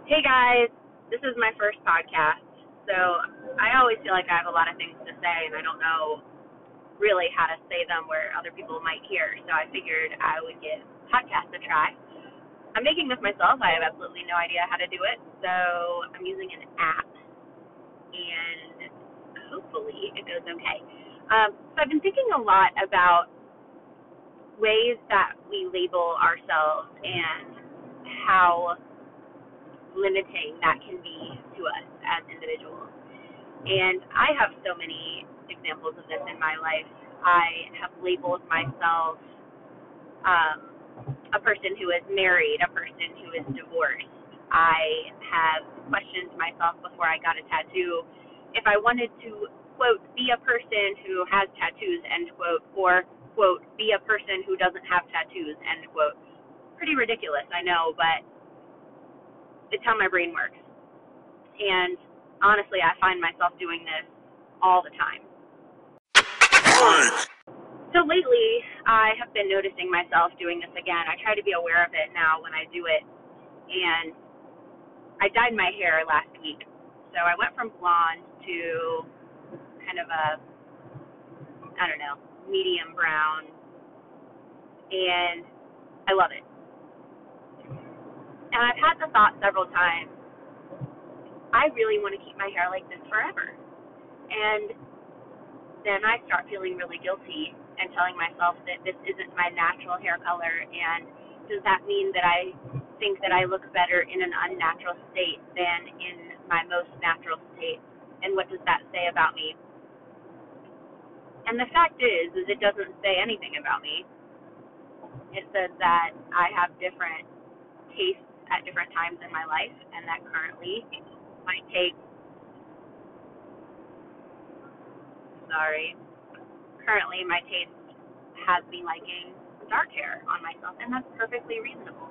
Hey guys, this is my first podcast, so I always feel like I have a lot of things to say and I don't know really how to say them where other people might hear, so I figured I would give podcast a try. I'm making this myself. I have absolutely no idea how to do it, so I'm using an app and hopefully it goes okay. So I've been thinking a lot about ways that we label ourselves and how limiting that can be to us as individuals. And I have so many examples of this in my life. I have labeled myself a person who is married, a person who is divorced. I have questioned myself before I got a tattoo if I wanted to, quote, be a person who has tattoos, end quote, or, quote, be a person who doesn't have tattoos, end quote. Pretty ridiculous, I know, but it's how my brain works. And honestly, I find myself doing this all the time. So lately, I have been noticing myself doing this again. I try to be aware of it now when I do it. And I dyed my hair last week. So I went from blonde to kind of a, medium brown. And I love it. And I've had the thought several times, I really want to keep my hair like this forever. And then I start feeling really guilty and telling myself that this isn't my natural hair color, and does that mean that I think that I look better in an unnatural state than in my most natural state? And what does that say about me? And the fact is it doesn't say anything about me. It says that I have different tastes at different times in my life, and that currently my taste has me liking dark hair on myself, and that's perfectly reasonable.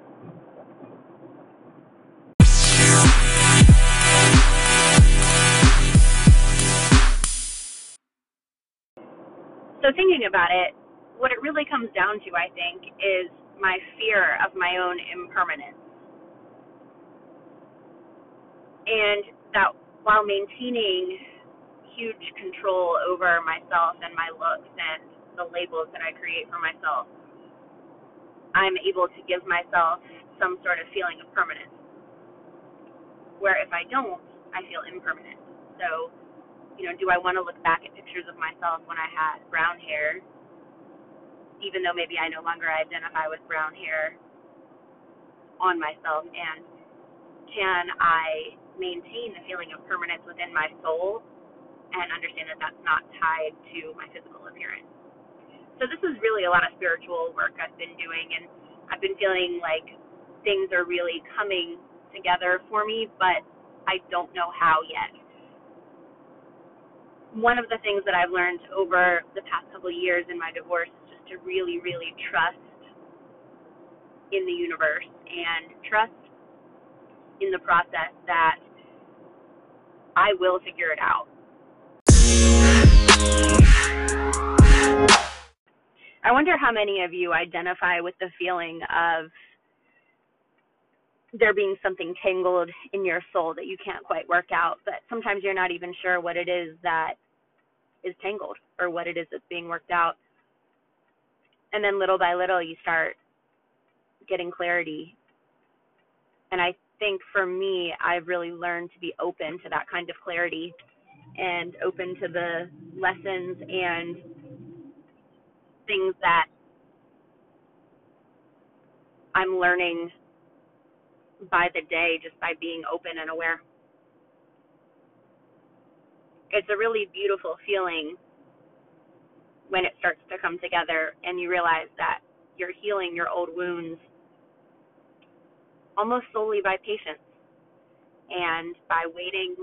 So thinking about it, what it really comes down to, I think, is my fear of my own impermanence. And that while maintaining huge control over myself and my looks and the labels that I create for myself, I'm able to give myself some sort of feeling of permanence. Where if I don't, I feel impermanent. So, do I want to look back at pictures of myself when I had brown hair, even though maybe I no longer identify with brown hair on myself, and can I maintain the feeling of permanence within my soul and understand that that's not tied to my physical appearance? So this is really a lot of spiritual work I've been doing, and I've been feeling like things are really coming together for me, but I don't know how yet. One of the things that I've learned over the past couple of years in my divorce is just to really, really trust in the universe and trust in the process that I will figure it out. I wonder how many of you identify with the feeling of there being something tangled in your soul that you can't quite work out, but sometimes you're not even sure what it is that is tangled or what it is that's being worked out. And then little by little you start getting clarity. And I think for me, I've really learned to be open to that kind of clarity and open to the lessons and things that I'm learning by the day just by being open and aware. It's a really beautiful feeling when it starts to come together and you realize that you're healing your old wounds almost solely by patience and by waiting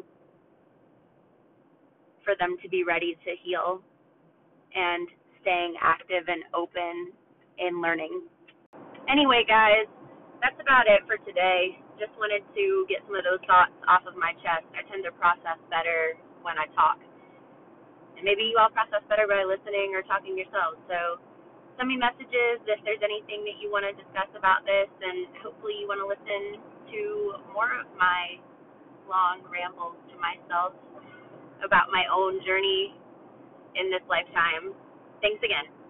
for them to be ready to heal and staying active and open in learning. Anyway, guys, that's about it for today. Just wanted to get some of those thoughts off of my chest. I tend to process better when I talk. And maybe you all process better by listening or talking yourselves. So send me messages if there's anything that you want to discuss about this, and hopefully you want to listen to more more of my long rambles to myself about my own journey in this lifetime. Thanks again.